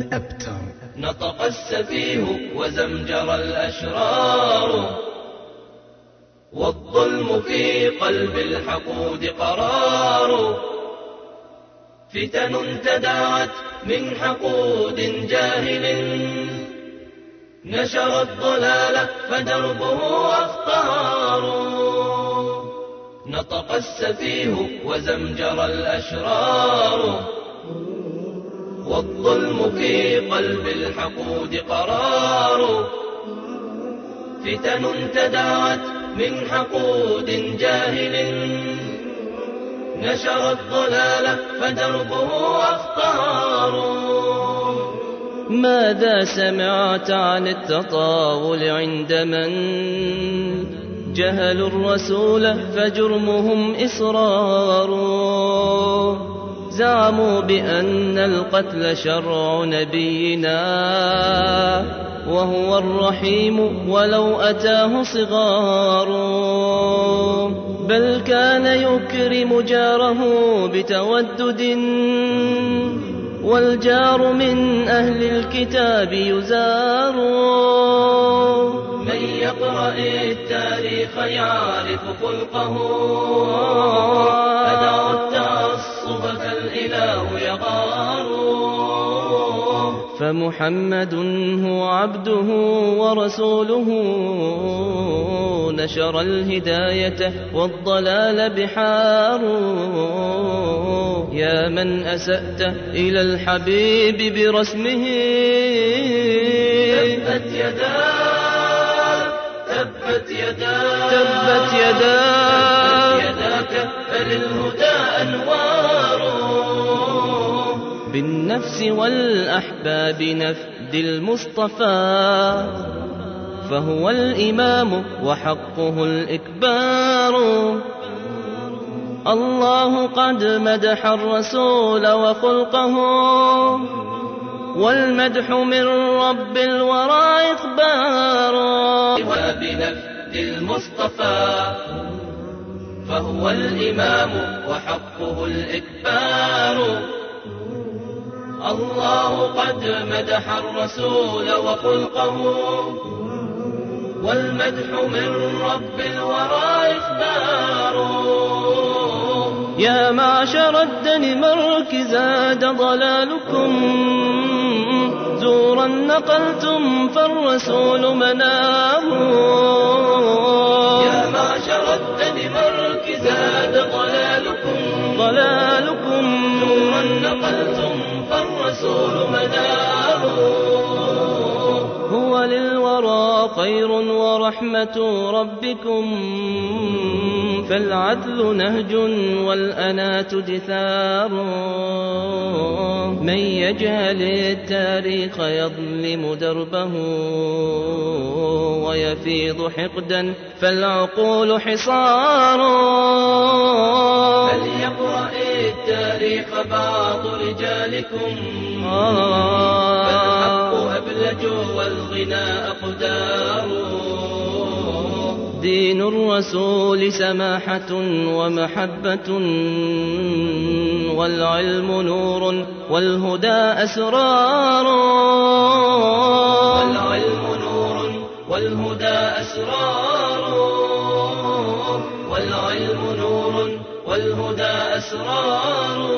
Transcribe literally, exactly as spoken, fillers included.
الأبتر. نطق السفيه وزمجر الأشرار، والظلم في قلب الحقود قرار. فتن تداعت من حقود جاهل، نشر الضلال فدربه أخطار. نطق السفيه وزمجر الأشرار، والظلم في قلب الحقود قرار. فتن تداعت من حقود جاهل، نشر الضلال فدربه أخطار. ماذا سمعت عن التطاول عند من جهلوا الرسول فجرمهم إصرار؟ زعموا بأن القتل شرع نبينا، وهو الرحيم ولو أتاه صغار. بل كان يكرم جاره بتودد، والجار من أهل الكتاب يزار. من يقرأ التاريخ يعرف خلقه، فدعوا التعصب فالإله يغار. فمحمد هو عبده ورسوله، نشر الهداية والضلال بحار. يا من أسأت إلى الحبيب برسمه، تبت يدا تبت يدا تبت يدا يداك فللهدى أنوار. بالنفس والأحباب نفد المصطفى، فهو الإمام وحقه الإكبار. الله قد مدح الرسول وخلقه، والمدح من رب الورى إخبار. وبنفد المصطفى، فهو الإمام وحقه الإكبار. الله قد مدح الرسول وخلقه، والمدح من رب الورى إخبار. يا معشر الدنمارك زاد ضلالكم، زورا نقلتم فالرسول مناه. يا معشر الدنمارك زاد ضلالكم ضلالكم زورا نقلتم فالرسول مناه. هو للورى خير ورحمة ربكم، فالعدل نهج والأنات دثار. من يجهل التاريخ يظلم دربه، ويفيض حقدا فالعقول حصار. فليقرأ التاريخ بعض رجالكم، والغناء أقدار. دين الرسول سماحة ومحبة، والعلم نور والهدى أسرار. والعلم نور والهدى أسرار. والعلم نور والهدى أسرار.